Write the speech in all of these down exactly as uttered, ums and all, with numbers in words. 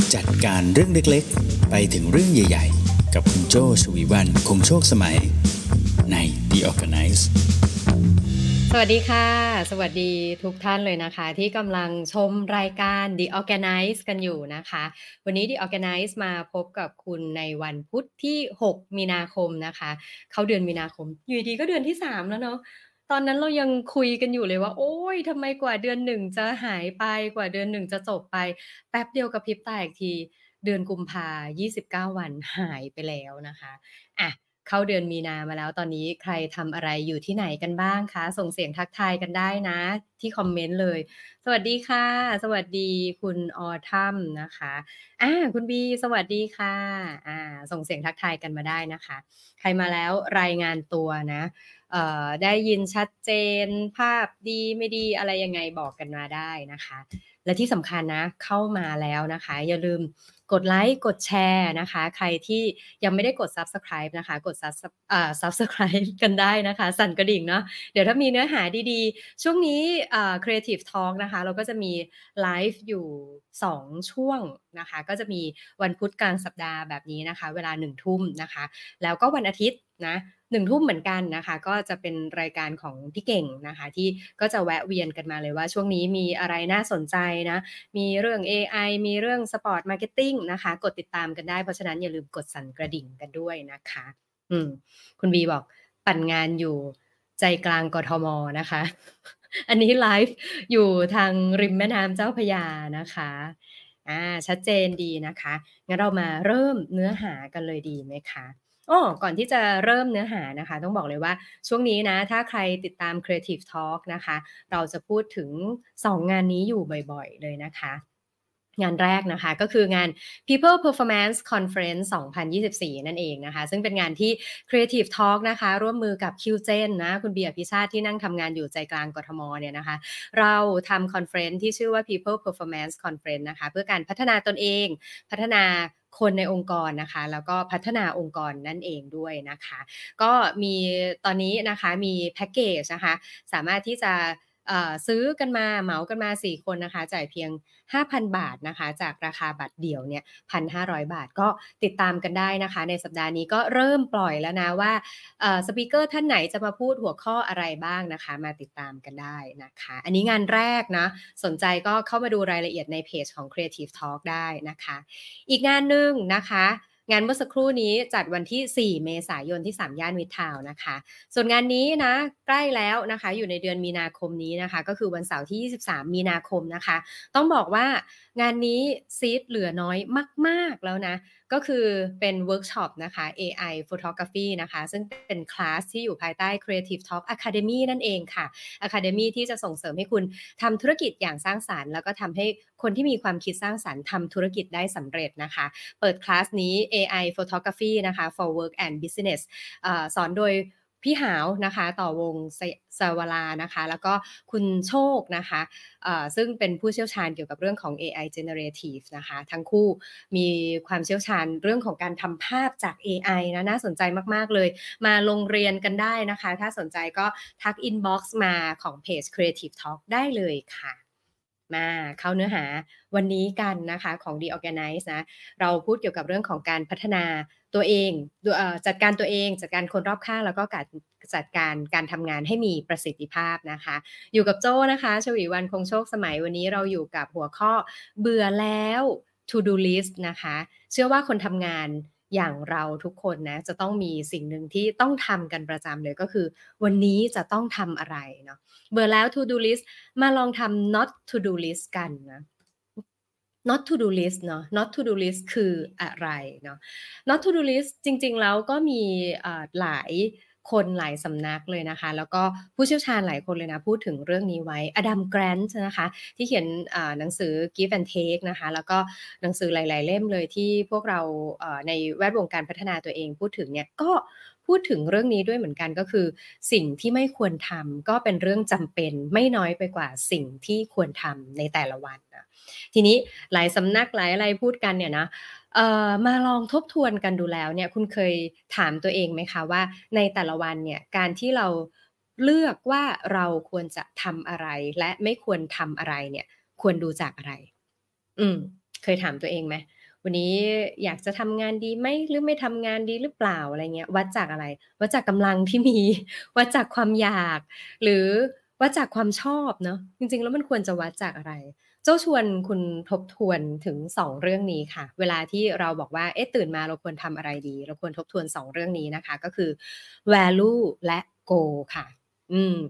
จัดการเรื่องเล็กๆไปถึงเรื่องใหญ่ๆกับคุณโจ้ชวีวรรณคงโชคสมัยใน The Organize สวัสดีค่ะสวัสดีทุกท่านเลยนะคะที่กำลังชมรายการ The Organize กันอยู่นะคะวันนี้ The Organize มาพบกับคุณในวันพุธที่หกมีนาคมนะคะเข้าเดือนมีนาคมอยู่ดีๆก็เดือนที่สามแล้วเนาะตอนนั้นเรายังคุยกันอยู่เลยว่าโอ๊ยทำไมกว่าเดือนหนึ่งจะหายไปกว่าเดือนหนึ่งจะจบไปแป๊บเดียวกระพริบตาอีกทีเดือนกุมภายี่สิบเก้าวันหายไปแล้วนะคะอะ เข้าเดือนมีนามาแล้วตอนนี้ใครทำอะไรอยู่ที่ไหนกันบ้างคะส่งเสียงทักทายกันได้นะที่คอมเมนต์เลยสวัสดีค่ะสวัสดีคุณออทัมนะคะอาคุณบีสวัสดีค่ะอาส่งเสียงทักทายกันมาได้นะคะใครมาแล้วรายงานตัวนะเอ่อได้ยินชัดเจนภาพดีไม่ดีอะไรยังไงบอกกันมาได้นะคะและที่สำคัญนะเข้ามาแล้วนะคะอย่าลืมกดไลค์กดแชร์นะคะใครที่ยังไม่ได้กด Subscribe นะคะกด Subs อ่า Subscribe กันได้นะคะสั่นกระดิ่งเนาะเดี๋ยวถ้ามีเนื้อหาดีๆช่วงนี้อ่า Creative Talk นะคะเราก็จะมีไลฟ์อยู่สองช่วงนะคะก็จะมีวันพุธกลางสัปดาห์แบบนี้นะคะเวลาหนึ่งทุ่มนะคะแล้วก็วันอาทิตย์นะหนึ่งทุ่มเหมือนกันนะคะก็จะเป็นรายการของพี่เก่งนะคะที่ก็จะแวะเวียนกันมาเลยว่าช่วงนี้มีอะไรน่าสนใจนะมีเรื่องเอไอมีเรื่อง Sport Marketing นะคะกดติดตามกันได้เพราะฉะนั้นอย่าลืมกดสั่นกระดิ่งกันด้วยนะคะอืมคุณบีบอกปั่นงานอยู่ใจกลางกทมนะคะอันนี้ไลฟ์อยู่ทางริมแม่น้ำเจ้าพระยานะคะอาชัดเจนดีนะคะงั้นเรามาเริ่มเนื้อหากันเลยดีไหมคะ อ้อก่อนที่จะเริ่มเนื้อหานะคะต้องบอกเลยว่าช่วงนี้นะถ้าใครติดตาม Creative Talk นะคะเราจะพูดถึงสองงงานนี้อยู่บ่อยๆเลยนะคะงานแรกนะคะก็คืองาน People Performance Conference สองพันยี่สิบสี่นั่นเองนะคะซึ่งเป็นงานที่ Creative Talk นะคะร่วมมือกับ คิว เจน นะคุณเบียร์พิชาติที่นั่งทำงานอยู่ใจกลางกทมเนี่ยนะคะเราทำคอนเฟรนซ์ที่ชื่อว่า People Performance Conference นะคะเพื่อการพัฒนาตนเองพัฒนาคนในองค์กรนะคะแล้วก็พัฒนาองค์กรนั่นเองด้วยนะคะก็มีตอนนี้นะคะมีแพ็กเกจนะคะสามารถที่จะเอ่อซื้อกันมาเหมากันมาสี่คนนะคะจ่ายเพียง ห้าพัน บาทนะคะจากราคาบัตรเดี่ยวเนี่ย หนึ่งพันห้าร้อย บาทก็ติดตามกันได้นะคะในสัปดาห์นี้ก็เริ่มปล่อยแล้วนะว่าเอ่อสปีกเกอร์ท่านไหนจะมาพูดหัวข้ออะไรบ้างนะคะมาติดตามกันได้นะคะอันนี้งานแรกนะสนใจก็เข้ามาดูรายละเอียดในเพจของ Creative Talk ได้นะคะอีกงานหนึ่งนะคะงานเมื่อสักครู่นี้จัดวันที่สี่เมษายนที่สามย่านมิตรทาวน์นะคะส่วนงานนี้นะใกล้แล้วนะคะอยู่ในเดือนมีนาคมนี้นะคะก็คือวันเสาร์ที่ยี่สิบสามมีนาคมนะคะต้องบอกว่างานนี้ซีทเหลือน้อยมากๆแล้วนะก็คือเป็นเวิร์กช็อปนะคะ เอ ไอ Photography นะคะซึ่งเป็นคลาสที่อยู่ภายใต้ Creative Talk Academy นั่นเองค่ะ Academy ที่จะส่งเสริมให้คุณทำธุรกิจอย่างสร้างสรรค์แล้วก็ทำให้คนที่มีความคิดสร้างสรรค์ทำธุรกิจได้สำเร็จนะคะเปิดคลาสนี้ เอ ไอ Photography นะคะ for Work and Business เอ่อสอนโดยพี่หาวนะคะต่อวงศสวรานะคะแล้วก็คุณโชคนะคะเอ่อซึ่งเป็นผู้เชี่ยวชาญเกี่ยวกับเรื่องของ เอ ไอ Generative นะคะทั้งคู่มีความเชี่ยวชาญเรื่องของการทำภาพจาก เอ ไอ นะน่าสนใจมากๆเลยมาลงเรียนกันได้นะคะถ้าสนใจก็ทักอินบ็อกซ์มาของเพจ Creative Talk ได้เลยค่ะมาเข้าเนื้อหาวันนี้กันนะคะของ The Organize นะเราพูดเกี่ยวกับเรื่องของการพัฒนาตัวเองดูเอ่อจัดการตัวเองจัดการคนรอบข้างแล้วก็การจัดการการทำงานให้มีประสิทธิภาพนะคะอยู่กับโจ้นะคะชวีวรรณคงโชคสมัยวันนี้เราอยู่กับหัวข้อเบื่อแล้ว To do list นะคะเชื่อว่าคนทำงานอย่างเราทุกคนนะจะต้องมีสิ่งหนึ่งที่ต้องทำกันประจำเลยก็คือวันนี้จะต้องทำอะไรเนาะเบื่อแล้ว To do list มาลองทำ not to do list กันนะ not to do list เนาะ not to do list คืออะไรเนาะ not to do list จริงๆแล้วก็มีเอ่อหลายคนหลายสำนักเลยนะคะแล้วก็ผู้เชี่ยวชาญหลายคนเลยนะพูดถึงเรื่องนี้ไว้ Adam Grant นะคะที่เขียนอ่าหนังสือ Give and Take นะคะแล้วก็หนังสือหลายๆเล่มเลยที่พวกเราเอ่อในแวดวงการพัฒนาตัวเองพูดถึงเนี่ยก็พูดถึงเรื่องนี้ด้วยเหมือนกันก็คือสิ่งที่ไม่ควรทำก็เป็นเรื่องจำเป็นไม่น้อยไปกว่าสิ่งที่ควรทำในแต่ละวันนะทีนี้หลายสำนักหลายอะไรพูดกันเนี่ยนะ เอ่อมาลองทบทวนกันดูแล้วเนี่ยคุณเคยถามตัวเองไหมคะว่าในแต่ละวันเนี่ยการที่เราเลือกว่าเราควรจะทำอะไรและไม่ควรทำอะไรเนี่ยควรดูจากอะไรอืมเคยถามตัวเองไหมวันนี้อยากจะทำงานดีไหมหรือไม่ทำงานดีหรือเปล่าอะไรเงี้ยวัดจากอะไรวัดจากกำลังที่มีวัดจากความอยากหรือวัดจากความชอบเนาะจริงๆแล้วมันควรจะวัดจากอะไรโจ้ชวนคุณทบทวนถึงสองเรื่องนี้ค่ะเวลาที่เราบอกว่าเอ๊ะตื่นมาเราควรทำอะไรดีเราควรทบทวนสองเรื่องนี้นะคะก็คือ value และ goal ค่ะอืม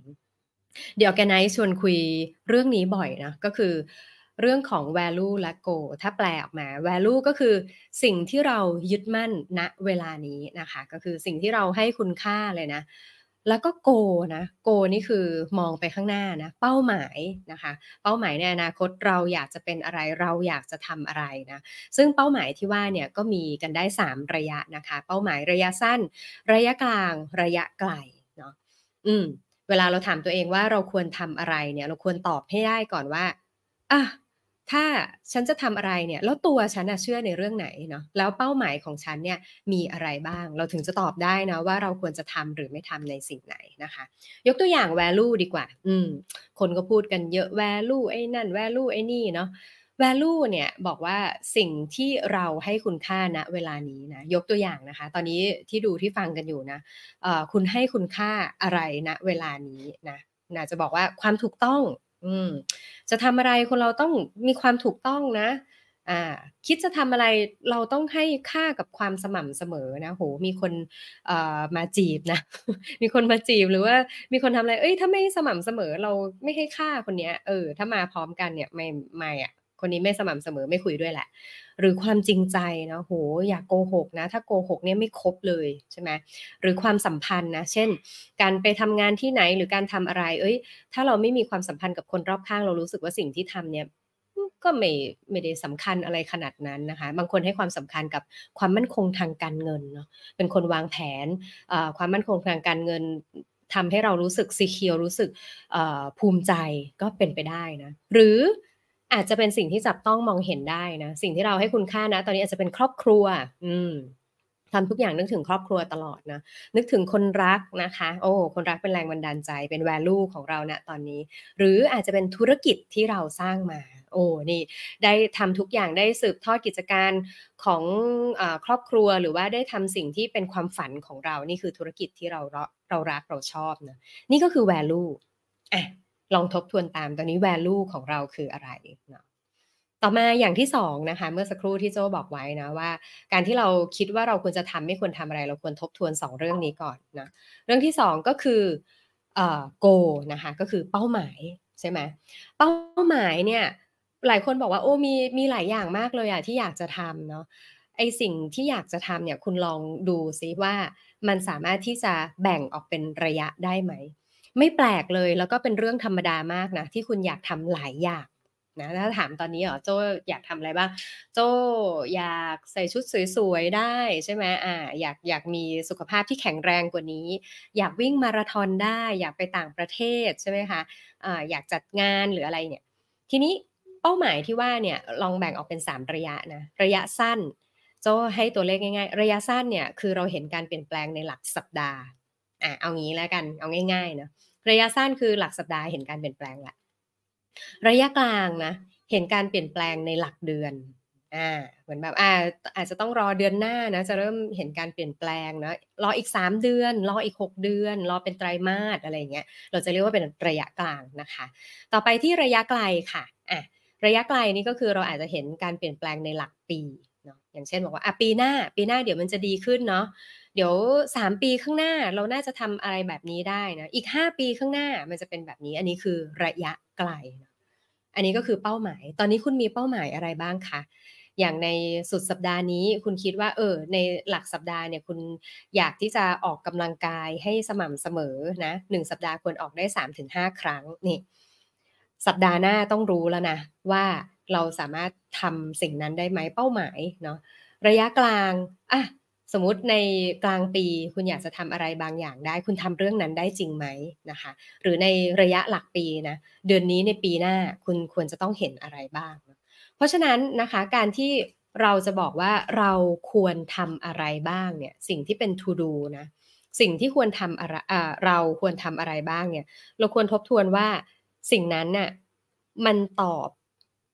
The Organize ชวนคุยเรื่องนี้บ่อยนะก็คือเรื่องของ value และ goal ถ้าแปลออกมา value ก็คือสิ่งที่เรายึดมั่นณเวลานี้นะคะก็คือสิ่งที่เราให้คุณค่าเลยนะแล้วก็ goal นะ goal นี่คือมองไปข้างหน้านะเป้าหมายนะคะเป้าหมายในอนาคตเราอยากจะเป็นอะไรเราอยากจะทำอะไรนะซึ่งเป้าหมายที่ว่าเนี่ยก็มีกันได้สามระยะนะคะเป้าหมายระยะสั้นระยะกลางระยะไกลเนาะอืม เวลาเราถามตัวเองว่าเราควรทำอะไรเนี่ยเราควรตอบให้ได้ก่อนว่าอะถ้าฉันจะทำอะไรเนี่ยแล้วตัวฉันน่ะเชื่อในเรื่องไหนเนาะแล้วเป้าหมายของฉันเนี่ยมีอะไรบ้างเราถึงจะตอบได้นะว่าเราควรจะทำหรือไม่ทำในสิ่งไหนนะคะยกตัวอย่าง value ดีกว่าอืมคนก็พูดกันเยอะ value ไอ้นั่น value ไอ้นี่เนาะ value เนี่ยบอกว่าสิ่งที่เราให้คุณค่าณเวลานี้นะยกตัวอย่างนะคะตอนนี้ที่ดูที่ฟังกันอยู่นะ เอ่อคุณให้คุณค่าอะไรณเวลานี้นะน่าจะบอกว่าความถูกต้องอืมจะทำอะไรคนเราต้องมีความถูกต้องนะอ่าคิดจะทำอะไรเราต้องให้ค่ากับความสม่ำเสมอนะโอ้โฮมีคนเอ่อมาจีบนะมีคนมาจีบหรือว่ามีคนทำอะไรเฮ้ยถ้าไม่สม่ำเสมอเราไม่ให้ค่าคนเนี้ยเออถ้ามาพร้อมกันเนี่ยไม่ไม่อะคนนี้ไม่สม่ำเสมอไม่คุยด้วยแหละหรือความจริงใจเนาะโอ้โฮอย่าโกหกนะถ้าโกหกเนี่ยไม่คบเลยใช่ไหม หรือความสัมพันธ์นะเช่นการไปทำงานที่ไหนหรือการทำอะไรเอ้ยถ้าเราไม่มีความสัมพันธ์กับคนรอบข้างเรารู้สึกว่าสิ่งที่ทำเนี่ยอืมก็ไม่ไม่ได้สำคัญอะไรขนาดนั้นนะคะบางคนให้ความสำคัญกับความมั่นคงทางการเงินเนาะเป็นคนวางแผนเอ่อความมั่นคงทางการเงินทำให้เรารู้สึก secure รู้สึกเอ่อภูมิใจก็เป็นไปได้นะหรืออาจจะเป็นสิ่งที่จับต้องมองเห็นได้นะสิ่งที่เราให้คุณค่าณตอนนี้อาจจะเป็นครอบครัวอืม ทำทุกอย่างนึกถึงครอบครัวตลอดนะนึกถึงคนรักนะคะโอ้คนรักเป็นแรงบันดาลใจเป็น value ของเราณตอนนี้หรืออาจจะเป็นธุรกิจที่เราสร้างมาโอ้นี่ได้ทำทุกอย่างได้สืบทอดกิจการของอ่าครอบครัวหรือว่าได้ทำสิ่งที่เป็นความฝันของเรานี่คือธุรกิจที่เราเราเรารักเราชอบนะนี่ก็คือ value อะลองทบทวนตามตอนนี้ value ของเราคืออะไรเนาะ ต่อมาอย่างที่สองนะคะเมื่อสักครู่ที่โจ้บอกไว้นะว่าการที่เราคิดว่าเราควรจะทำไม่ควรทำอะไรเราควรทบทวนสองเรื่องนี้ก่อนนะเรื่องที่สองก็คือเอ่อ goal นะคะก็คือเป้าหมายใช่ไหมเป้าหมายเนี่ยหลายคนบอกว่าโอ้มีมีหลายอย่างมากเลยอะที่อยากจะทำเนาะไอ้สิ่งที่อยากจะทำเนี่ยคุณลองดูซิว่ามันสามารถที่จะแบ่งออกเป็นระยะได้ไหมไม่แปลกเลยแล้วก็เป็นเรื่องธรรมดามากนะที่คุณอยากทำหลายอย่าง นะถ้าถามตอนนี้เหรอโจ้อยากทำอะไรบ้างโจ้อยากใส่ชุดสวยๆได้ใช่ไหมอาอยากอยากมีสุขภาพที่แข็งแรงกว่านี้อยากวิ่งมาราธอนได้อยากไปต่างประเทศใช่ไหมคะอ่าอยากจัดงานหรืออะไรเนี่ยทีนี้เป้าหมายที่ว่าเนี่ยลองแบ่งออกเป็นสามระยะนะระยะสั้นโจ้ให้ตัวเลขง่ายๆระยะสั้นเนี่ยคือเราเห็นการเปลี่ยนแปลงในหลักสัปดาห์อาเอางี้แล้วกันเอาง่ายๆเนาะระยะสั้นคือหลักสัปดาห์เห็นการเปลี่ยนแปลงแล้ว ระยะกลางนะเห็นการเปลี่ยนแปลงในหลักเดือนอาเหมือนแบบอาอาจจะต้องรอเดือนหน้านะจะเริ่มเห็นการเปลี่ยนแปลงเนาะรออีกสามเดือนรออีกหกเดือนรอเป็นไตรมาสอะไรอย่างเงี้ยเราจะเรียกว่าเป็นระยะกลางนะคะต่อไปที่ระยะไกลค่ะอาระยะไกลนี่ก็คือเราอาจจะเห็นการเปลี่ยนแปลงในหลักปีเนาะอย่างเช่นบอกว่าอะปีหน้าปีหน้าเดี๋ยวมันจะดีขึ้นเนาะเดี๋ยวสามปีข้างหน้าเราน่าจะทำอะไรแบบนี้ได้นะอีกห้าปีข้างหน้ามันจะเป็นแบบนี้อันนี้คือระยะไกล อันนี้ก็คือเป้าหมาย ตอนนี้คุณมีเป้าหมายอะไรบ้างคะ อย่างในสุดสัปดาห์นี้คุณคิดว่าเออในหลักสัปดาห์เนี่ยคุณอยากที่จะออกกำลังกายให้สม่ำเสมอนะหนึ่งสัปดาห์ควรออกได้สามถึงห้าครั้งนี่สัปดาห์หน้าต้องรู้แล้วนะว่าเราสามารถทำสิ่งนั้นได้ไหมเป้าหมายเนาะระยะกลางอะสมมุติในกลางปีคุณอยากจะทำอะไรบางอย่างได้คุณทำเรื่องนั้นได้จริงไหมนะคะหรือในระยะหลักปีนะเดือนนี้ในปีหน้าคุณควรจะต้องเห็นอะไรบ้าง เพราะฉะนั้นนะคะการที่เราจะบอกว่าเราควรทำอะไรบ้างเนี่ยสิ่งที่เป็น to do นะสิ่งที่ควรทำอะไรอ่าเราควรทำอะไรบ้างเนี่ยเราควรทบทวนว่าสิ่งนั้นน่ะมันตอบ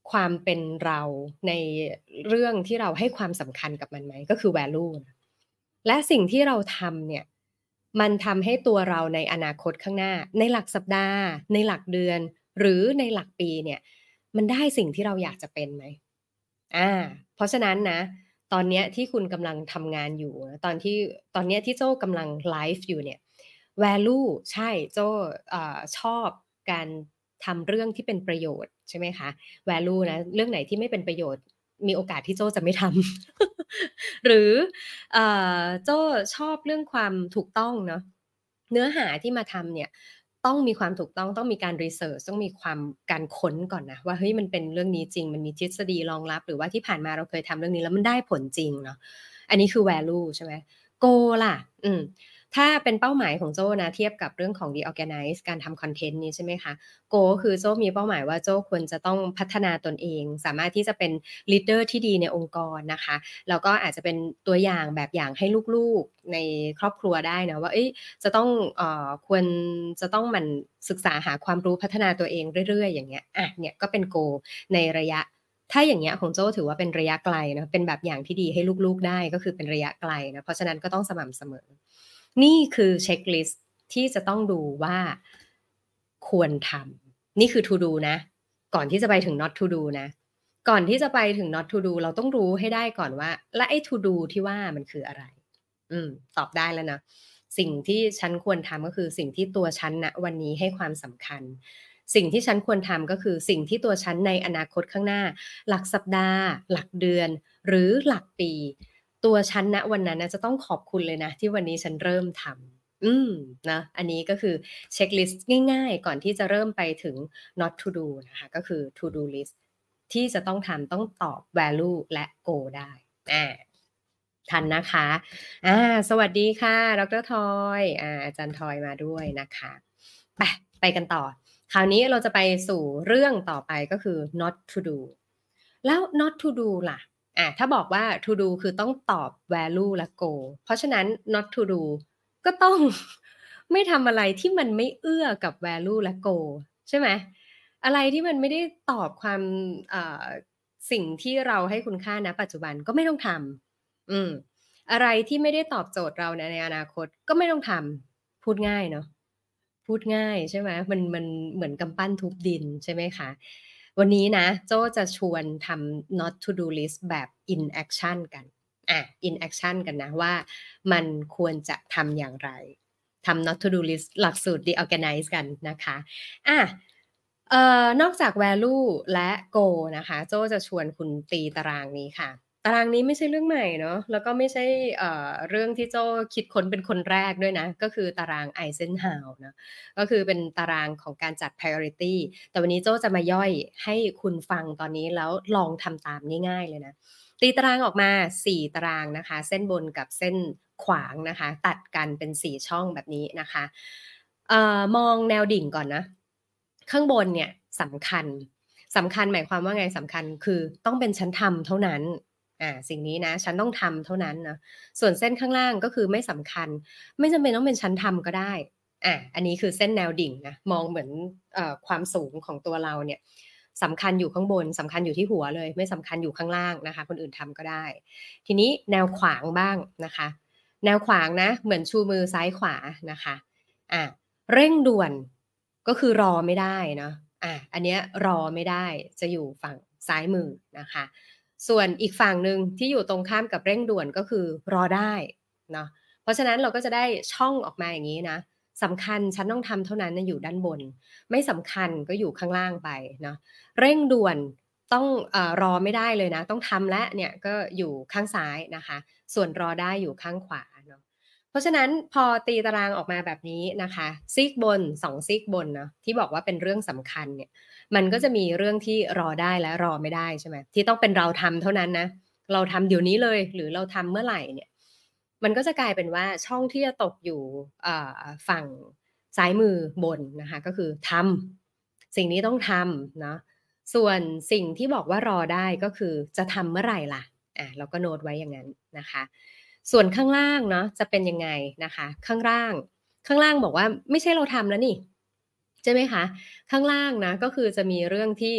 ความเป็นเราในเรื่องที่เราให้ความสำคัญกับมันไหมก็คือ value และสิ่งที่เราทำเนี่ยมันทำให้ตัวเราในอนาคตข้างหน้าในหลักสัปดาห์ในหลักเดือนหรือในหลักปีเนี่ยมันได้สิ่งที่เราอยากจะเป็นไหมอาเพราะฉะนั้นนะตอนเนี้ยที่คุณกำลังทำงานอยู่ตอนที่ตอนเนี้ยที่โจ้กำลังไลฟ์อยู่เนี่ย value ใช่โจ้เอ่อชอบการทำเรื่องที่เป็นประโยชน์ใช่ไหมคะ value นะเรื่องไหนที่ไม่เป็นประโยชน์มีโอกาสที่โจ้จะไม่ทำ หรือเอ่อโจ้ชอบเรื่องความถูกต้องเนาะเนื้อหาที่มาทำเนี่ยต้องมีความถูกต้องต้องมีการรีเสิร์ชต้องมีความการค้นก่อนนะว่าเฮ้ยมันเป็นเรื่องนี้จริงมันมีทฤษฎีรองรับหรือว่าที่ผ่านมาเราเคยทำเรื่องนี้แล้วมันได้ผลจริงเนาะอันนี้คือ value ใช่ไหม goal ล่ะอืมถ้าเป็นเป้าหมายของโจ้นะเทียบกับเรื่องของ The Organize การทำคอนเทนต์นี้ใช่ไหมคะ goal ก็คือโจ้มีเป้าหมายว่าโจ้ควรจะต้องพัฒนาตนเองสามารถที่จะเป็น leader ที่ดีในองค์กรนะคะแล้วก็อาจจะเป็นตัวอย่างแบบอย่างให้ลูกๆในครอบครัวได้นะว่าเอ้ยจะต้องเอ่อควรจะต้องหมั่นศึกษาหาความรู้พัฒนาตัวเองเรื่อยๆอย่างเงี้ยอะเนี่ยก็เป็น goal ในระยะถ้าอย่างเงี้ยของโจ้ถือว่าเป็นระยะไกลนะเป็นแบบอย่างที่ดีให้ลูกๆได้ก็คือเป็นระยะไกลนะเพราะฉะนั้นก็ต้องสม่ำเสมอนี่คือเช็คลิสต์ที่จะต้องดูว่าควรทำนี่คือ to do นะก่อนที่จะไปถึง not to do นะก่อนที่จะไปถึง not to do เราต้องรู้ให้ได้ก่อนว่าและไอ้ to do ที่ว่ามันคืออะไรอืมตอบได้แล้วนะสิ่งที่ฉันควรทำก็คือสิ่งที่ตัวฉันณวันนี้ให้ความสำคัญสิ่งที่ฉันควรทำก็คือสิ่งที่ตัวฉันในอนาคตข้างหน้าหลักสัปดาห์หลักเดือนหรือหลักปีตัวฉันณวันนั้นน่ะจะต้องขอบคุณเลยนะที่วันนี้ฉันเริ่มทำอืมนะอันนี้ก็คือเช็กลิสต์ง่ายๆก่อนที่จะเริ่มไปถึง not to do นะคะก็คือ to do list ที่จะต้องทำต้องตอบ value และ goal ได้อาทันนะคะอาสวัสดีค่ะดรทอยอาอาจารย์ทอยมาด้วยนะคะไปไปกันต่อคราวนี้เราจะไปสู่เรื่องต่อไปก็คือ not to do แล้ว not to do ล่ะอาถ้าบอกว่า to do คือต้องตอบ value และ goal เพราะฉะนั้น not to do ก็ต้องไม่ทำอะไรที่มันไม่เอื้อกับ value และ goal ใช่ไหมอะไรที่มันไม่ได้ตอบความเอ่อสิ่งที่เราให้คุณค่าณปัจจุบันก็ไม่ต้องทำอืมอะไรที่ไม่ได้ตอบโจทย์เราในในอนาคตก็ไม่ต้องทำพูดง่ายเนาะพูดง่ายใช่ไหมมันมันเหมือนกำปั้นทุบดินใช่ไหมคะวันนี้นะโจ้จะชวนทำ not to do list แบบ in action กันอา in action กันนะว่ามันควรจะทำอย่างไรทำ not to do list หลักสูตร The Organize กันนะคะอาเอ่อนอกจาก value และ goal นะคะโจ้จะชวนคุณตีตารางนี้ค่ะตารางนี้ไม่ใช่เรื่องใหม่เนาะแล้วก็ไม่ใช่เอ่อเรื่องที่โจ้คิดค้นเป็นคนแรกด้วยนะก็คือตาราง Eisenhower เนาะก็คือเป็นตารางของการจัด priority แต่วันนี้โจ้จะมาย่อยให้คุณฟังตอนนี้แล้วลองทำตามง่ายๆเลยนะตีตารางออกมาสี่ตารางนะคะเส้นบนกับเส้นขวางนะคะตัดกันเป็นสี่ช่องแบบนี้นะคะเอ่อมองแนวดิ่งก่อนนะข้างบนเนี่ยสำคัญสำคัญหมายความว่าไงสำคัญคือต้องเป็นฉันทำเท่านั้นอ่าสิ่งนี้นะฉันต้องทำเท่านั้นนะส่วนเส้นข้างล่างก็คือไม่สำคัญไม่จำเป็นต้องเป็นฉันทำก็ได้อ่าอันนี้คือเส้นแนวดิ่งนะมองเหมือนเอ่อความสูงของตัวเราเนี่ยสำคัญอยู่ข้างบนสำคัญอยู่ที่หัวเลยไม่สำคัญอยู่ข้างล่างนะคะคนอื่นทำก็ได้ทีนี้แนวขวางบ้างนะคะแนวขวางนะเหมือนชูมือซ้ายขวานะคะอ่าเร่งด่วนก็คือรอไม่ได้เนาะอ่าอันเนี้ยรอไม่ได้จะอยู่ฝั่งซ้ายมือนะคะส่วนอีกฝั่งหนึ่งที่อยู่ตรงข้ามกับเร่งด่วนก็คือรอได้เนาะเพราะฉะนั้นเราก็จะได้ช่องออกมาอย่างนี้นะสำคัญฉันต้องทำเท่านั้นนะอยู่ด้านบนไม่สำคัญก็อยู่ข้างล่างไปเนาะเร่งด่วนต้องเออรอไม่ได้เลยนะต้องทำและเนี่ยก็อยู่ข้างซ้ายนะคะส่วนรอได้อยู่ข้างขวาเนาะเพราะฉะนั้นพอตีตารางออกมาแบบนี้นะคะซีกบนสองซีกบนเนาะที่บอกว่าเป็นเรื่องสำคัญเนี่ยมันก็จะมีเรื่องที่รอได้และรอไม่ได้ใช่ไหมที่ต้องเป็นเราทำเท่านั้นนะเราทำเดี๋ยวนี้เลยหรือเราทำเมื่อไหร่เนี่ยมันก็จะกลายเป็นว่าช่องที่จะตกอยู่เอ่อฝั่งซ้ายมือบนนะคะก็คือทำสิ่งนี้ต้องทำเนาะส่วนสิ่งที่บอกว่ารอได้ก็คือจะทำเมื่อไหร่ล่ะอ่ะเราก็โน้ตไว้อย่างนั้นนะคะส่วนข้างล่างเนาะจะเป็นยังไงนะคะข้างล่างข้างล่างบอกว่าไม่ใช่เราทำแล้วนี่ใช่ไหมคะข้างล่างนะก็คือจะมีเรื่องที่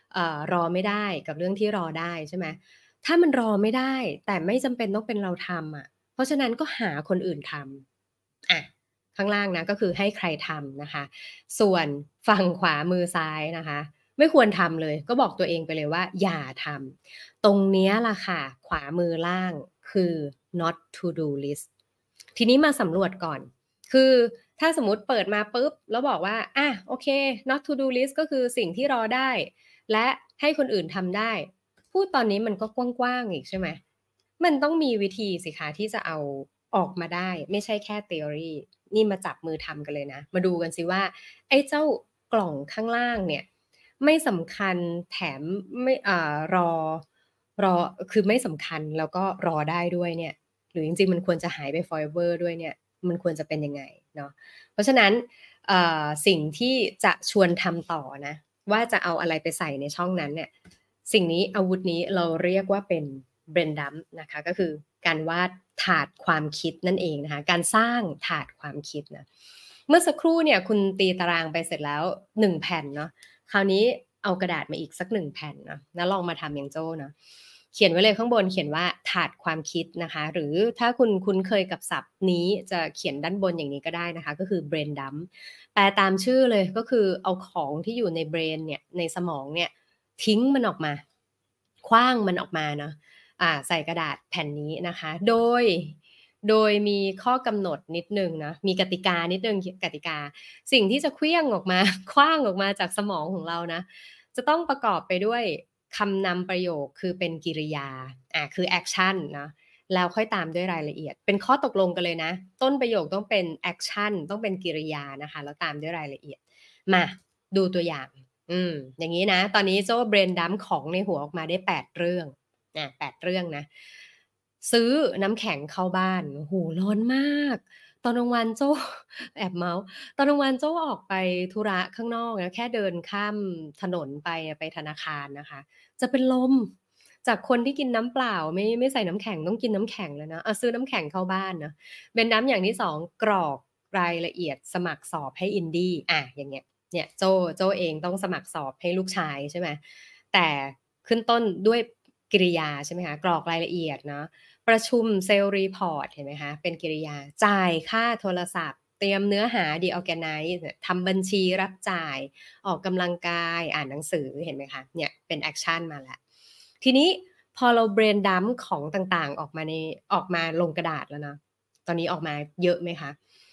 เอ่อรอไม่ได้กับเรื่องที่รอได้ใช่ไหมถ้ามันรอไม่ได้แต่ไม่จำเป็นต้องเป็นเราทำอะเพราะฉะนั้นก็หาคนอื่นทำอะข้างล่างนะก็คือให้ใครทำนะคะส่วนฝั่งขวามือซ้ายนะคะไม่ควรทำเลยก็บอกตัวเองไปเลยว่าอย่าทำตรงเนี้ยล่ะค่ะขวามือล่างคือ not to do list ทีนี้มาสำรวจก่อน คือถ้าสมมุติเปิดมาปุ๊บแล้วบอกว่าอ่ะโอเค not to do list ก็คือสิ่งที่รอได้และให้คนอื่นทำได้พูดตอนนี้มันก็กว้างๆอีกใช่ไหมมันต้องมีวิธีสิคะที่จะเอาออกมาได้ไม่ใช่แค่ theory นี่มาจับมือทำกันเลยนะมาดูกันสิว่าไอ้เจ้ากล่องข้างล่างเนี่ยไม่สำคัญแถมไม่อ่ารอรอคือไม่สำคัญแล้วก็รอได้ด้วยเนี่ยหรือจริงๆมันควรจะหายไป forever ด้วยเนี่ย มันควรจะเป็นยังไงเนาะเพราะฉะนั้นสิ่งที่จะชวนทำต่อนะว่าจะเอาอะไรไปใส่ในช่องนั้นเนี่ยสิ่งนี้อาวุธนี้เราเรียกว่าเป็น brain dump นะคะก็คือการวาดถาดความคิดนั่นเองนะคะการสร้างถาดความคิดนะเมื่อสักครู่เนี่ยคุณตีตารางไปเสร็จแล้วหนึ่งแผ่นเนาะคราวนี้เอากระดาษมาอีกสักหนึ่งแผ่นเนาะแล้วลองมาทำอย่างโจ้เนาะ เขียนไว้เลยข้างบนเขียนว่าถาดความคิดนะคะหรือถ้าคุณคุ้นเคยกับศัพท์นี้จะเขียนด้านบนอย่างนี้ก็ได้นะคะก็คือ brain dump แปลตามชื่อเลยก็คือเอาของที่อยู่ใน brain เนี่ยในสมองเนี่ยทิ้งมันออกมาขว้างมันออกมาเนาะอ่าใส่กระดาษแผ่นนี้นะคะโดยโดยมีข้อกำหนดนิดนึงนะมีกติกานิดนึงกติกาสิ่งที่จะเคลี้ยงออกมา คว้างออกมาจากสมองของเรานะจะต้องประกอบไปด้วยคำนำประโยคคือเป็นกริยาอ่าคือแอคชั่นนะแล้วค่อยตามด้วยรายละเอียดเป็นข้อตกลงกันเลยนะต้นประโยคต้องเป็นแอคชั่นต้องเป็นกริยานะคะแล้วตามด้วยรายละเอียดมาดูตัวอย่างอืมอย่างนี้นะตอนนี้โจ้เบรนดัมของในหัวออกมาได้แปดเรื่องอ่ะแปดเรื่องนะซื้อน้ำแข็งเข้าบ้านโอ้โหร้อนมากตอนกลางวันโจ้ แอบเมาส์ตอนกลางวันโจ้ออกไปธุระข้างนอกนะแค่เดินข้ามถนนไปไปธนาคารนะคะจะเป็นลมจากคนที่กินน้ำเปล่าไม่ไม่ใส่น้ำแข็งต้องกินน้ำแข็งแล้วนะเอาซื้อน้ำแข็งเข้าบ้านนะเป็นน้ำอย่างที่สองกรอกรายละเอียดสมัครสอบให้อินดี้อ่ะอย่างเงี้ยเนี่ยโจโจเองต้องสมัครสอบให้ลูกชายใช่ไหมแต่ขึ้นต้นด้วยกริยาใช่ไหมคะกรอกรายละเอียดเนาะ ประชุมเซลล์รีพอร์ตเห็นไหมคะเป็นกริยาจ่ายค่าโทรศัพท์เตรียมเนื้อหา deorganize ทำบัญชีรับจ่ายออกกำลังกายอ่านหนังสือเห็นไหมคะเนี่ยเป็นแอคชั่นมาแล้วทีนี้พอเรา brain dump ของต่างๆออกมาในออกมาลงกระดาษแล้วนะตอนนี้ออกมาเยอะไหมคะ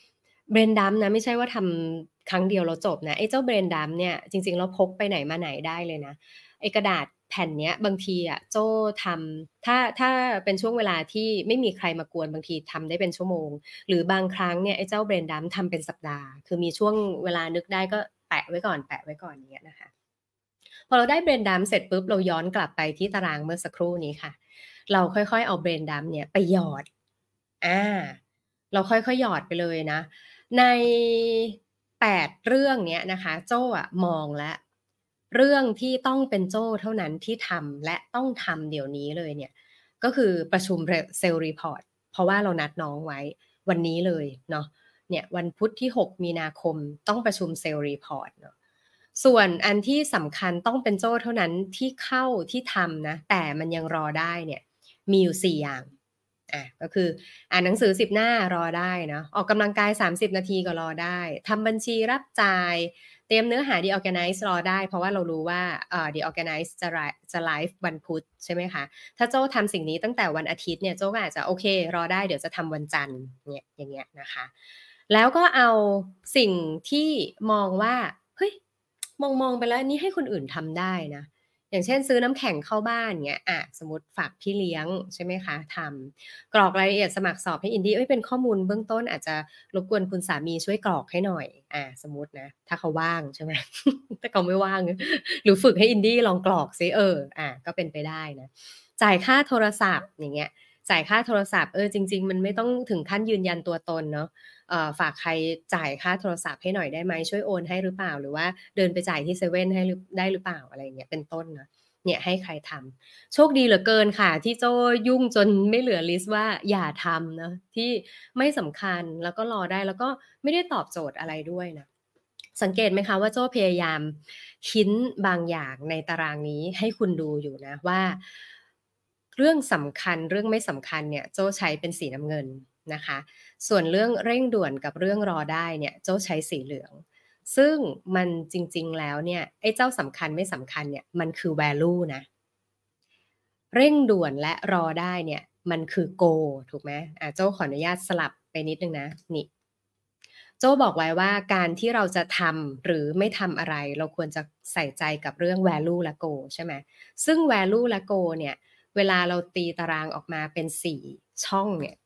brain dump นะไม่ใช่ว่าทำครั้งเดียวแล้วจบนะไอ้เจ้า brain dump เนี่ยจริงๆเราพกไปไหนมาไหนได้เลยนะ ไอ้กระดาษแผ่นเนี้ยบางทีอะโจ้ทำถ้าถ้าเป็นช่วงเวลาที่ไม่มีใครมากวนบางทีทำได้เป็นชั่วโมงหรือบางครั้งเนี่ยไอ้เจ้า brain dump ทำเป็นสัปดาห์คือมีช่วงเวลานึกได้ก็แปะไว้ก่อนแปะไว้ก่อนอย่างเงี้ยนะคะพอเราได้ brain dump เสร็จปุ๊บเราย้อนกลับไปที่ตารางเมื่อสักครู่นี้ค่ะเราค่อยๆเอา brain dump เนี่ยไปหยอดอาเราค่อยๆหยอดไปเลยนะในแปดเรื่องเนี้ยนะคะโจ้อะมองแล้ว เรื่องที่ต้องเป็นโจ้เท่านั้นที่ทำและต้องทำเดี๋ยวนี้เลยเนี่ยก็คือประชุมเซลล์รีพอร์ตเพราะว่าเรานัดน้องไว้วันนี้เลยเนาะเนี่ยวันพุธที่หกมีนาคมต้องประชุมเซลล์รีพอร์ตเนาะส่วนอันที่สำคัญต้องเป็นโจ้เท่านั้นที่เข้าที่ทำนะแต่มันยังรอได้เนี่ยมีอยู่สี่อย่างอ่ะก็คืออ่านหนังสือสิบหน้ารอได้นะออกกำลังกายสามสิบนาทีก็รอได้ทำบัญชีรับจ่าย เตรียมเนื้อหา The Organize รอได้เพราะว่าเรารู้ว่าเอ่อ The Organize จะไลฟ์จะไลฟ์วันพุธใช่ไหมคะถ้าโจ้ทำสิ่งนี้ตั้งแต่วันอาทิตย์เนี่ยโจ้ก็อาจจะโอเครอได้เดี๋ยวจะทำวันจันทร์เนี่ยอย่างเงี้ยนะคะแล้วก็เอาสิ่งที่มองว่าเฮ้ยมองมองไปแล้วนี่ให้คนอื่นทำได้นะอย่างเช่นซื้อน้ำแข็งเข้าบ้านเงี้ยอ่ะสมมติฝากพี่เลี้ยงใช่ไหมคะทำกรอกรายละเอียดสมัครสอบให้อินดี้เอ้ยเป็นข้อมูลเบื้องต้นอาจจะรบกวนคุณสามีช่วยกรอกให้หน่อยอ่าสมมตินะถ้าเขาว่างใช่ไหม ถ้าเขาไม่ว่างหรือฝึกให้อินดี้ลองกรอกซิเอออ่าก็เป็นไปได้นะจ่ายค่าโทรศัพท์อย่างเงี้ยจ่ายค่าโทรศัพท์เออจริงๆมันไม่ต้องถึงขั้นยืนยันตัวตนเนาะเอ่อฝากใครจ่ายค่าโทรศัพท์ให้หน่อยได้ไหมช่วยโอนให้หรือเปล่าหรือว่าเดินไปจ่ายที่เซเว่นให้ได้หรือเปล่าอะไรเงี้ยเป็นต้นนะเนี่ยให้ใครทำโชคดีเหลือเกินค่ะที่โจ้ยุ่งจนไม่เหลือลิสต์ว่าอย่าทำนะที่ไม่สำคัญแล้วก็รอได้แล้วก็ไม่ได้ตอบโจทย์อะไรด้วยนะสังเกตไหมคะว่าโจ้พยายาม hint บางอย่างในตารางนี้ให้คุณดูอยู่นะว่าเรื่องสำคัญเรื่องไม่สำคัญเนี่ยโจ้ใช้เป็นสีน้ำเงินนะคะส่วนเรื่องเร่งด่วนกับเรื่องรอได้เนี่ยโจ้ใช้สีเหลืองซึ่งมันจริงๆแล้วเนี่ยไอ้เจ้าสำคัญไม่สำคัญเนี่ยมันคือ value นะเร่งด่วนและรอได้เนี่ยมันคือ goal ถูกไหมอ่ะโจ้ขออนุญาตสลับไปนิดนึงนะนี่ โจ้บอกไว้ว่าการที่เราจะทำหรือไม่ทำอะไรเราควรจะใส่ใจกับเรื่อง value และ goal ใช่ไหมซึ่ง value และ goal เนี่ยเวลาเราตีตารางออกมาเป็นสี่ช่องเนี่ย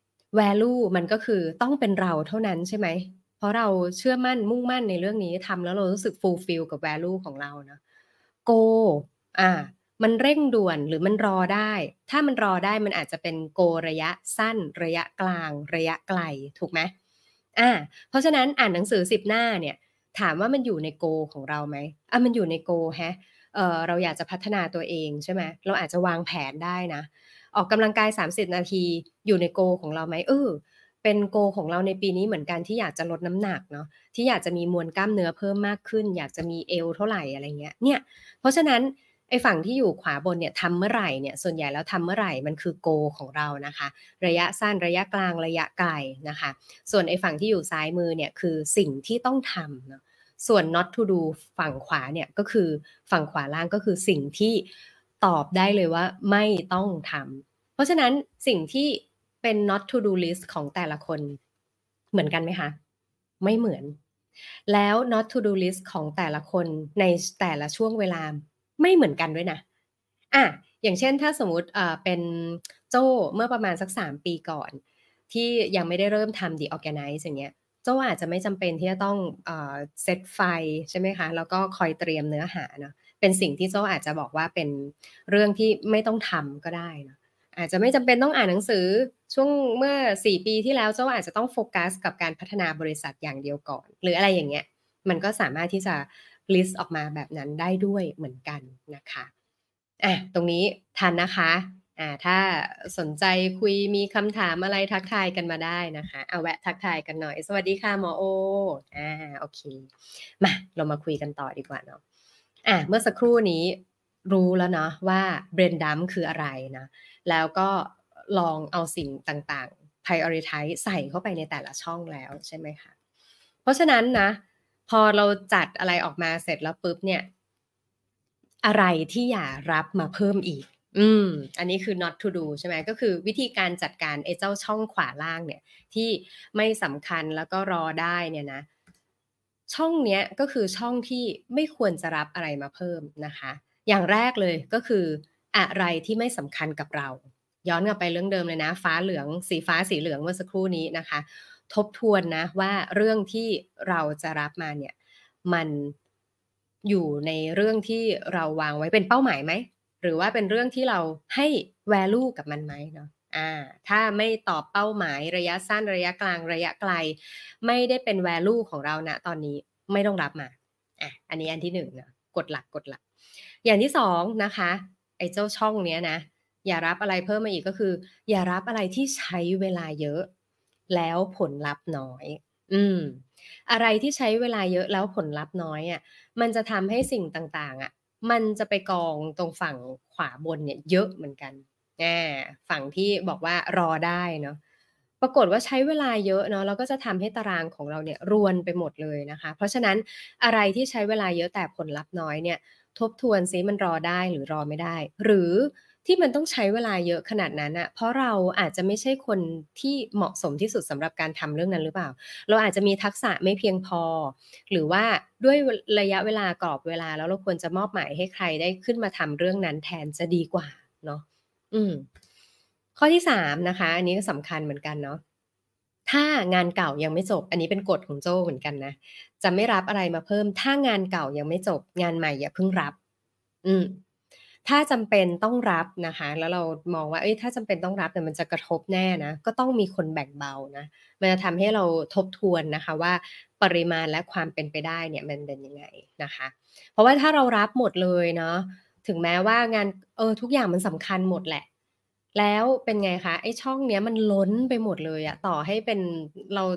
value มันก็คือต้องเป็นเราเท่านั้นใช่ไหมเพราะเราเชื่อมั่นมุ่งมั่นในเรื่องนี้ทำแล้วเรารู้สึก fulfill กับ value ของเรานะ goal อ่ามันเร่งด่วนหรือมันรอได้ถ้ามันรอได้มันอาจจะเป็น goal ระยะสั้นระยะกลางระยะไกลถูกไหมอ่าเพราะฉะนั้นอ่านหนังสือสิบหน้าเนี่ยถามว่ามันอยู่ใน goal ของเราไหมอ่ะมันอยู่ใน goal แฮะเอ่อเราอยากจะพัฒนาตัวเองใช่ไหมเราอาจจะวางแผนได้นะออกกำลังกายสามสิบนาทีอยู่ใน goal ของเราไหมเออเป็น goal ของเราในปีนี้เหมือนกันที่อยากจะลดน้ำหนักเนาะที่อยากจะมีมวลกล้ามเนื้อเพิ่มมากขึ้นอยากจะมีเอวเท่าไหร่อะไรเงี้ยเนี่ยเพราะฉะนั้นไอ้ฝั่งที่อยู่ขวาบนเนี่ยทำเมื่อไหร่เนี่ยส่วนใหญ่แล้วทำเมื่อไหร่มันคือ goal ของเรานะคะระยะสั้นระยะกลางระยะไกลนะคะส่วนไอ้ฝั่งที่อยู่ซ้ายมือเนี่ยคือสิ่งที่ต้องทำเนาะส่วน not to do ฝั่งขวาเนี่ยก็คือฝั่งขวาล่างก็คือสิ่งที่ตอบได้เลยว่าไม่ต้องทำเพราะฉะนั้นสิ่งที่เป็น not to do list ของแต่ละคนเหมือนกันไหมคะไม่เหมือนแล้ว not to do list ของแต่ละคนในแต่ละช่วงเวลาไม่เหมือนกันด้วยนะอ่ะอย่างเช่นถ้าสมมุติเอ่อเป็นโจ้เมื่อประมาณสักสามปีก่อนที่ยังไม่ได้เริ่มทำ The Organize อย่างเงี้ยโจ้อาจจะไม่จำเป็นที่จะต้องเอ่อเซตไฟใช่ไหมคะแล้วก็คอยเตรียมเนื้อหาเนาะเป็นสิ่งที่โจ้อาจจะบอกว่าเป็นเรื่องที่ไม่ต้องทำก็ได้เนาะอาจจะไม่จำเป็นต้องอ่านหนังสือช่วงเมื่อสี่ปีที่แล้วโจ้อาจจะต้องโฟกัสกับการพัฒนาบริษัทอย่างเดียวก่อนหรืออะไรอย่างเงี้ยมันก็สามารถที่จะ list ออกมาแบบนั้นได้ด้วยเหมือนกันนะคะอ่ะตรงนี้ทันนะคะอ่าถ้าสนใจคุยมีคำถามอะไรทักทายกันมาได้นะคะเอาแวะทักทายกันหน่อยสวัสดีค่ะหมอโออ่าโอเคมาเรามาคุยกันต่อดีกว่าเนาะอ่ะเมื่อสักครู่นี้รู้แล้วเนาะว่า brain dump คืออะไรนะแล้วก็ลองเอาสิ่งต่างๆ prioritize ใส่เข้าไปในแต่ละช่องแล้วใช่ไหมคะเพราะฉะนั้นนะพอเราจัดอะไรออกมาเสร็จแล้วปุ๊บเนี่ยอะไรที่อย่ารับมาเพิ่มอีกอืมอันนี้คือ not to do ใช่ไหมก็คือวิธีการจัดการไอ้เจ้าช่องขวาล่างเนี่ยที่ไม่สำคัญแล้วก็รอได้เนี่ยนะช่องเนี้ยก็คือช่องที่ไม่ควรจะรับอะไรมาเพิ่มนะคะอย่างแรกเลยก็คืออะไรที่ไม่สำคัญกับเราย้อนกลับไปเรื่องเดิมเลยนะฟ้าเหลืองสีฟ้าสีเหลืองเมื่อสักครู่นี้นะคะทบทวนนะว่าเรื่องที่เราจะรับมาเนี่ย มันอยู่ในเรื่องที่เราวางไว้เป็นเป้าหมายไหมหรือว่าเป็นเรื่องที่เราให้ value กับมันไหมเนาะอ่าถ้าไม่ตอบเป้าหมายระยะสั้นระยะกลางระยะไกลไม่ได้เป็น value ของเราณตอนนี้ไม่ต้องรับมาอ่ะอันนี้อันที่หนึ่งนะกฎหลักกฎหลักอย่างที่สองนะคะไอ้เจ้าช่องเนี้ยนะอย่ารับอะไรเพิ่มมาอีกก็คืออย่ารับอะไรที่ใช้เวลาเยอะแล้วผลลัพธ์น้อยอืม อะไรที่ใช้เวลาเยอะแล้วผลลัพธ์น้อยอะมันจะทำให้สิ่งต่างๆอะมันจะไปกองตรงฝั่งขวาบนเนี่ยเยอะเหมือนกันอาฝั่งที่บอกว่ารอได้เนาะปรากฏว่าใช้เวลาเยอะเนาะแล้วก็จะทำให้ตารางของเราเนี่ยรวนไปหมดเลยนะคะเพราะฉะนั้นอะไรที่ใช้เวลาเยอะแต่ผลลัพธ์น้อยเนี่ยทบทวนซิมันรอได้หรือรอไม่ได้หรือที่มันต้องใช้เวลาเยอะขนาดนั้นน่ะเพราะเราอาจจะไม่ใช่คนที่เหมาะสมที่สุดสำหรับการทำเรื่องนั้นหรือเปล่า เราอาจจะมีทักษะไม่เพียงพอหรือว่าด้วยระยะเวลากรอบเวลาแล้วเราควรจะมอบหมายให้ใครได้ขึ้นมาทำเรื่องนั้นแทนจะดีกว่าเนาะอืมข้อที่สามนะคะอันนี้ก็สำคัญเหมือนกันเนาะถ้างานเก่ายังไม่จบอันนี้เป็นกฎของโจ้เหมือนกันนะจะไม่รับอะไรมาเพิ่มถ้างานเก่ายังไม่จบงานใหม่อย่าเพิ่งรับอืมถ้าจำเป็นต้องรับนะคะแล้วเรามองว่าเอ้ยถ้าจำเป็นต้องรับเนี่ยมันจะกระทบแน่นะก็ต้องมีคนแบ่งเบานะ มันจะทำให้เราทบทวนนะคะว่าปริมาณและความเป็นไปได้เนี่ยมันเป็นยังไงนะคะเพราะว่าถ้าเรารับหมดเลยเนาะถึงแม้ว่างานเออทุกอย่างมันสำคัญหมดแหละแล้วเป็นไงคะไอ้ช่องเนี้ยมันล้นไปหมดเลยอะต่อให้เป็นเรา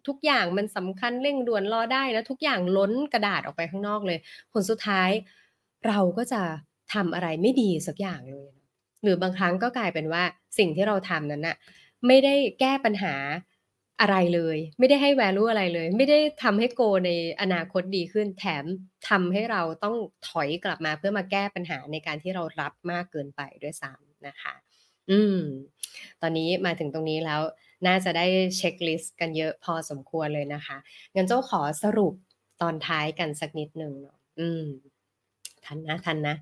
ทุกอย่างมันสำคัญเร่งด่วนรอได้นะทุกอย่างล้นกระดาษออกไปข้างนอกเลยผลสุดท้ายเราก็จะทำอะไรไม่ดีสักอย่างเลยหรือบางครั้งก็กลายเป็นว่าสิ่งที่เราทำนั้นน่ะไม่ได้แก้ปัญหาอะไรเลยไม่ได้ให้ value อะไรเลยไม่ได้ทำให้ goal ในอนาคตดีขึ้นแถมทำให้เราต้องถอยกลับมาเพื่อมาแก้ปัญหาในการที่เรารับมากเกินไปด้วยซ้ำนะคะอืมตอนนี้มาถึงตรงนี้แล้วน่าจะได้เช็กลิสต์กันเยอะพอสมควรเลยนะคะงั้นโจ้ขอสรุปตอนท้ายกันสักนิดหนึ่งเนาะอืมทันนะทันนะ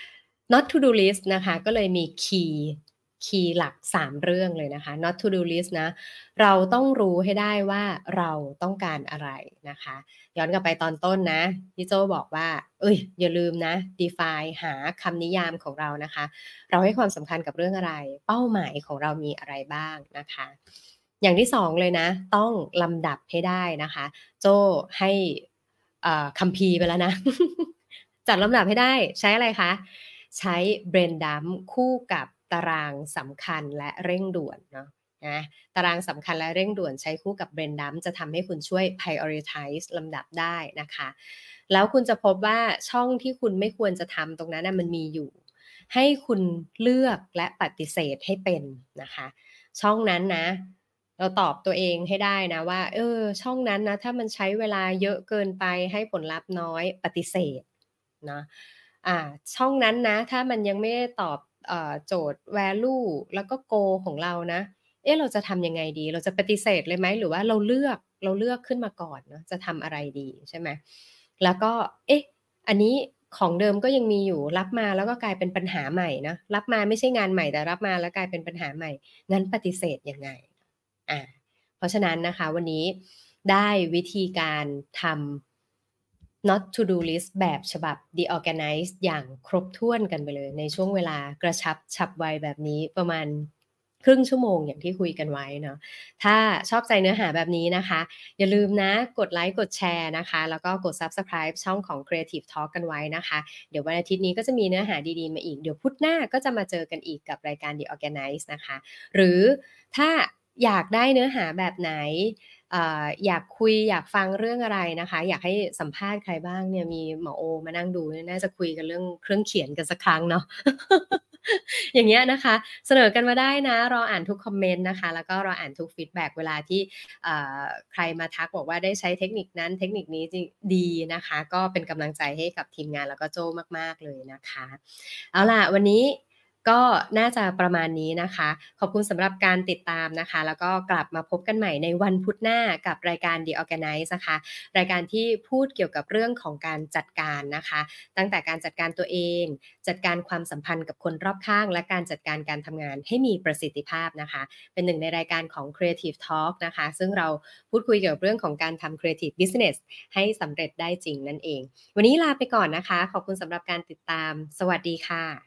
not to do list นะคะก็เลยมีคีย์คีย์หลักสามเรื่องเลยนะคะ not to do list นะเราต้องรู้ให้ได้ว่าเราต้องการอะไรนะคะย้อนกลับไปตอนต้นนะพี่โจบอกว่าเอ้ยอย่าลืมนะ define หาคำนิยามของเรานะคะเราให้ความสำคัญกับเรื่องอะไรเป้าหมายของเรามีอะไรบ้างนะคะอย่างที่สองเลยนะต้องลำดับให้ได้นะคะโจให้อ่าคัมภีร์ไปแล้วนะ จัดลำดับให้ได้ใช้อะไรคะใช้ Brain Dump คู่กับตารางสำคัญและเร่งด่วนเนาะนะตารางสำคัญและเร่งด่วนใช้คู่กับ Brain Dump จะทำให้คุณช่วย prioritize ลำดับได้นะคะแล้วคุณจะพบว่าช่องที่คุณไม่ควรจะทำตรงนั้นน่ะมันมีอยู่ให้คุณเลือกและปฏิเสธให้เป็นนะคะช่องนั้นนะเราตอบตัวเองให้ได้นะว่าเออช่องนั้นนะถ้ามันใช้เวลาเยอะเกินไปให้ผลลัพธ์น้อยปฏิเสธ นะอ่าช่องนั้นนะถ้ามันยังไม่ได้ตอบเอ่อโจทย์ value แล้วก็ goal ของเรานะเอ๊ะเราจะทำยังไงดีเราจะปฏิเสธเลยไหมหรือว่าเราเลือกเราเลือกขึ้นมาก่อนเนาะจะทำอะไรดีใช่ไหมแล้วก็เอ๊ะอันนี้ของเดิมก็ยังมีอยู่รับมาแล้วก็กลายเป็นปัญหาใหม่นะรับมาไม่ใช่งานใหม่แต่รับมาแล้วกลายเป็นปัญหาใหม่งั้นปฏิเสธยังไงอาเพราะฉะนั้นนะคะวันนี้ได้วิธีการทำ not to do list แบบฉบับ The Organize อย่างครบถ้วนกันไปเลยในช่วงเวลากระชับฉับไวแบบนี้ประมาณครึ่งชั่วโมงอย่างที่คุยกันไว้เนาะถ้าชอบใจเนื้อหาแบบนี้นะคะอย่าลืมนะกดไลค์กดแชร์นะคะแล้วก็กด Subscribe ช่องของ Creative Talk กันไว้นะคะเดี๋ยววันอาทิตย์นี้ก็จะมีเนื้อหาดีๆมาอีกเดี๋ยวพุธหน้าก็จะมาเจอกันอีกกับรายการ The Organize นะคะหรือถ้าอยากได้เนื้อหาแบบไหน อ่าอยากคุยอยากฟังเรื่องอะไรนะคะอยากให้สัมภาษณ์ใครบ้างเนี่ยมีหมอโอมานั่งดูเนี่ยน่าจะคุยกันเรื่องเครื่องเขียนกันสักครั้งเนาะ อย่างเงี้ยนะคะเสนอกันมาได้นะรออ่านทุกคอมเมนต์นะคะแล้วก็รออ่านทุกฟีดแบ็กเวลาที่อ่าใครมาทักบอกว่าได้ใช้เทคนิคนั้นเทคนิคนี้จริงดีนะคะก็เป็นกำลังใจให้กับทีมงานแล้วก็โจ้มากๆเลยนะคะเอาล่ะวันนี้ก็น่าจะประมาณนี้นะคะขอบคุณสำหรับการติดตามนะคะแล้วก็กลับมาพบกันใหม่ในวันพุธหน้ากับรายการ The Organize นะคะรายการที่พูดเกี่ยวกับเรื่องของการจัดการนะคะตั้งแต่การจัดการตัวเองจัดการความสัมพันธ์กับคนรอบข้างและการจัดการการทำงานให้มีประสิทธิภาพนะคะเป็นหนึ่งในรายการของ Creative Talk นะคะซึ่งเราพูดคุยเกี่ยวกับเรื่องของการทำ Creative Business ให้สำเร็จได้จริงนั่นเองวันนี้ลาไปก่อนนะคะขอบคุณสำหรับการติดตามสวัสดีค่ะ